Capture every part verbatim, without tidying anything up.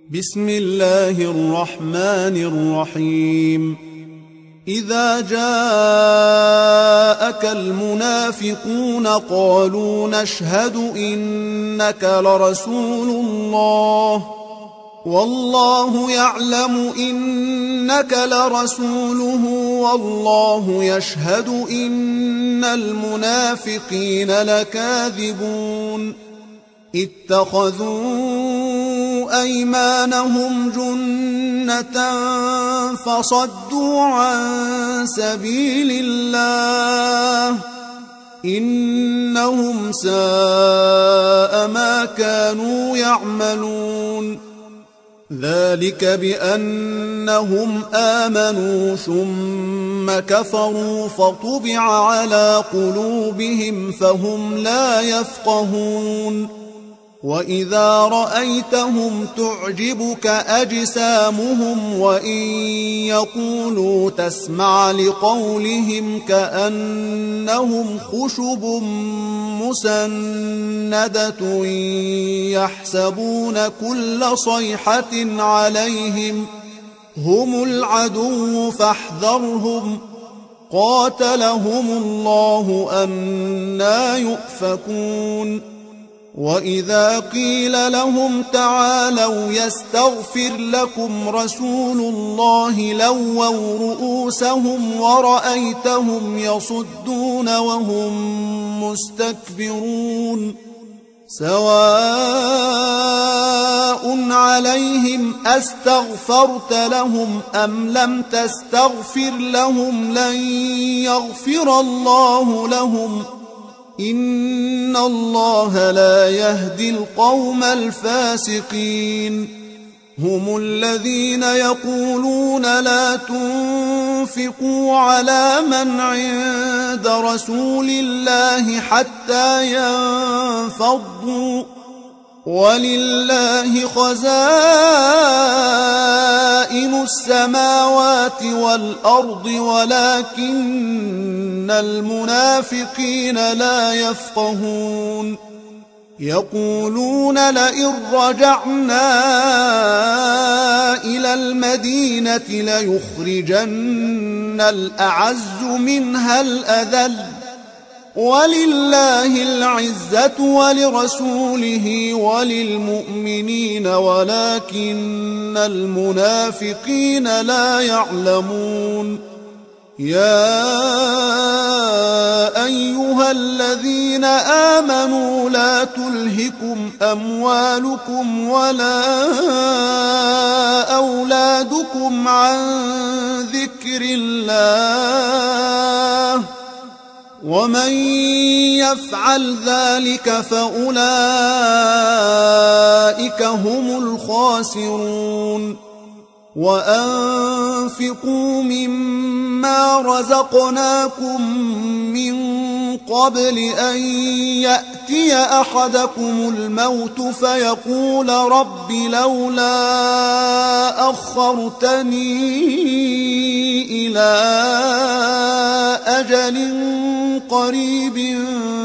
بسم الله الرحمن الرحيم إذا جاءك المنافقون قالوا نشهد إنك لرسول الله والله يعلم إنك لرسوله والله يشهد إن المنافقين لكاذبون اتخذوا أيمانهم جنة فصدوا عن سبيل الله إنهم ساء ما كانوا يعملون ذلك بأنهم آمنوا ثم كفروا فطبع على قلوبهم فهم لا يفقهون وإذا رأيتهم تعجبك أجسامهم وإن يقولوا تسمع لقولهم كأنهم خشب مسندة يحسبون كل صيحة عليهم هم العدو فاحذرهم قاتلهم الله أنى يؤفكون وإذا قيل لهم تعالوا يستغفر لكم رسول الله لووا رؤوسهم ورأيتهم يصدون وهم مستكبرون سواء عليهم أستغفرت لهم أم لم تستغفر لهم لن يغفر الله لهم إن الله لا يهدي القوم الفاسقين هم الذين يقولون لا تنفقوا على من عند رسول الله حتى ينفضوا ولله خزائن السماوات والأرض ولكن المنافقين لا يفقهون يقولون لئن رجعنا إلى المدينة ليخرجن الأعز منها الأذل ولله العزة ولرسوله وللمؤمنين ولكن المنافقين لا يعلمون يا أيها الذين آمنوا لا تلهكم أموالكم ولا أولادكم عن ذكر الله ومن يفعل ذلك فأولئك هم الخاسرون وأنفقوا مما رزقناكم من قبل أن يأتي أحدكم الموت فيقول رب لولا أخرتني إلى أجل قريب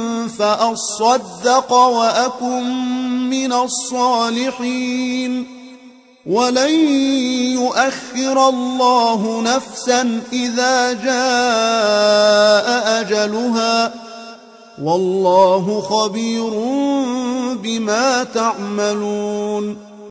فأصدق وأكن من الصالحين ولن يؤخر الله نفسا إذا جاء أجلها والله خبير بما تعملون